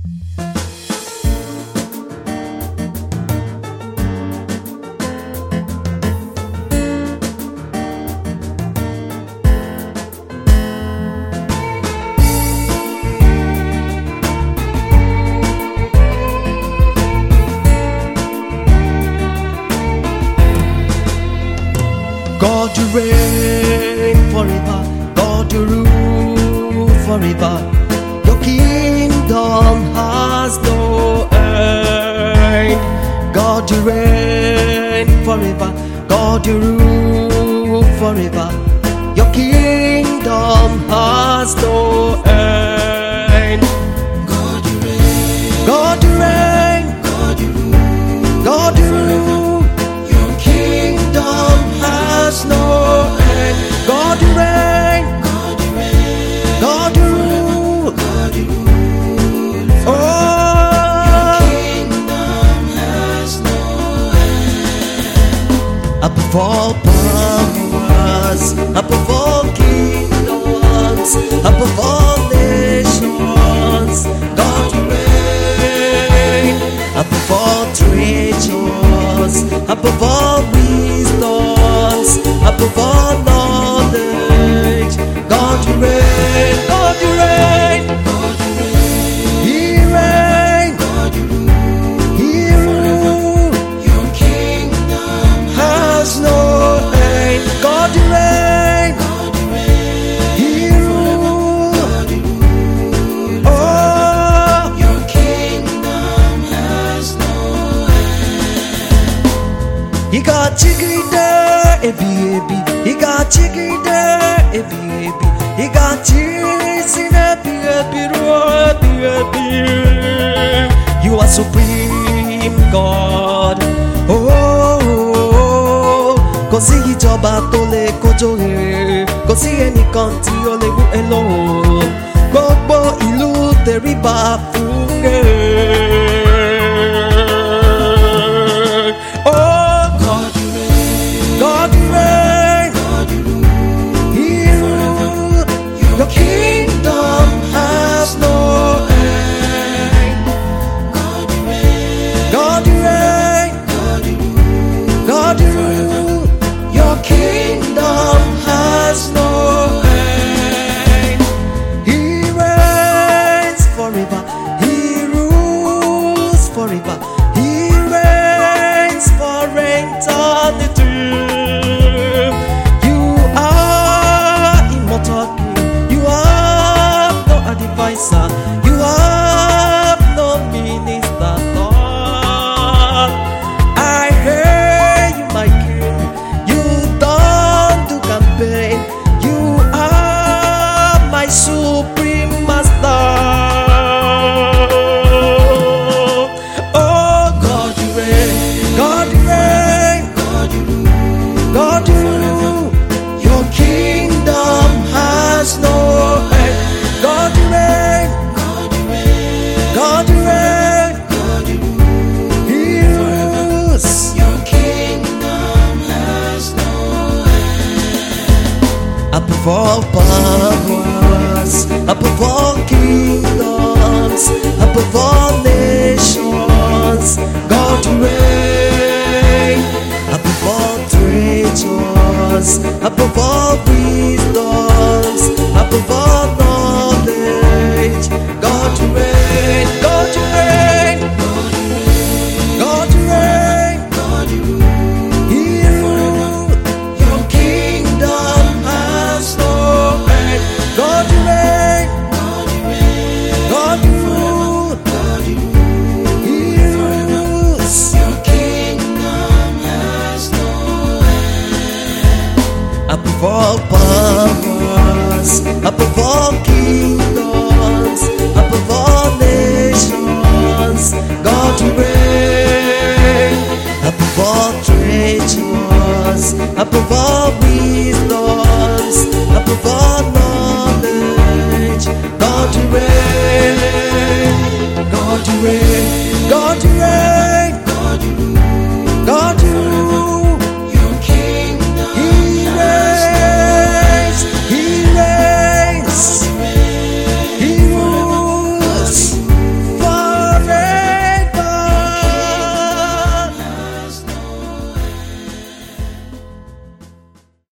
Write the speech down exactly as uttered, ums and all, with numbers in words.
God, you reign forever. God, you rule forever. Your kingdom has no end. God, you reign forever. God, you rule forever. Your kingdom has no end. God, you reign. God, you reign. God, you rule. God, you rule. Your kingdom Has no end. God, you reign. God, you reign. God, you rule. God, you rule. Oh, Kingdom has no end. above all powers, above all kingdoms, above all nations, God, you reign. Above all treasures, above all wisdoms, above all knowledge, God, you reign. God, you reign. God, you reign. He reigns. God, you rule. He rules. Your kingdom Has no end. God, you reign. God, you reign. He rules. God, you rule. Oh, Your kingdom has no end. he got chicken there, ebi ebi. He got chicken there, ebi ebi. He got cheese in ebi ebi, ebi ebi. You are supreme God. Oh, oh, oh. Kò sí ìjọba tó lè kojú rẹ̀, kò sí ẹnìkan tí ó lè mú ẹ lọ. Gbogbo ìlú tẹríba fún rẹ̀. Oh, God, you reign. God, you reign. God, you rule. He rules. Your kingdom has no end. God, you reign. God, you reign. God, you rule. God, you rule. Your kingdom has no end. He reigns forever. He rules forever. He reigns for eternity. You are immortal King. You have no advisor. You have no minister. Lord. I hear you, my King. You don't do campaign. You are my supreme master. Oh, God, you reign. God, you reign. God, you rule. God, you rule. Your kingdom has no end. God, you reign. God, you reign. God, you reign. God, you rule. He rules. Your kingdom has no end. Above all powers, above all kingdoms, above all nations, God, you reign. Above all treasures, above all wisdoms, above all knowledge, God, you reign. God, you reign. God, you reign. God, you rule. He rules. Your kingdom has no end. God, you reign. God, you reign. God, you rule. God, you rule. He rules. Your kingdom has no end. Above all powers, above all kingdoms, above all nations, God, you reign. Above all treasures, above all wisdoms, above all knowledge, God, you reign. God, you reign. God, you reign.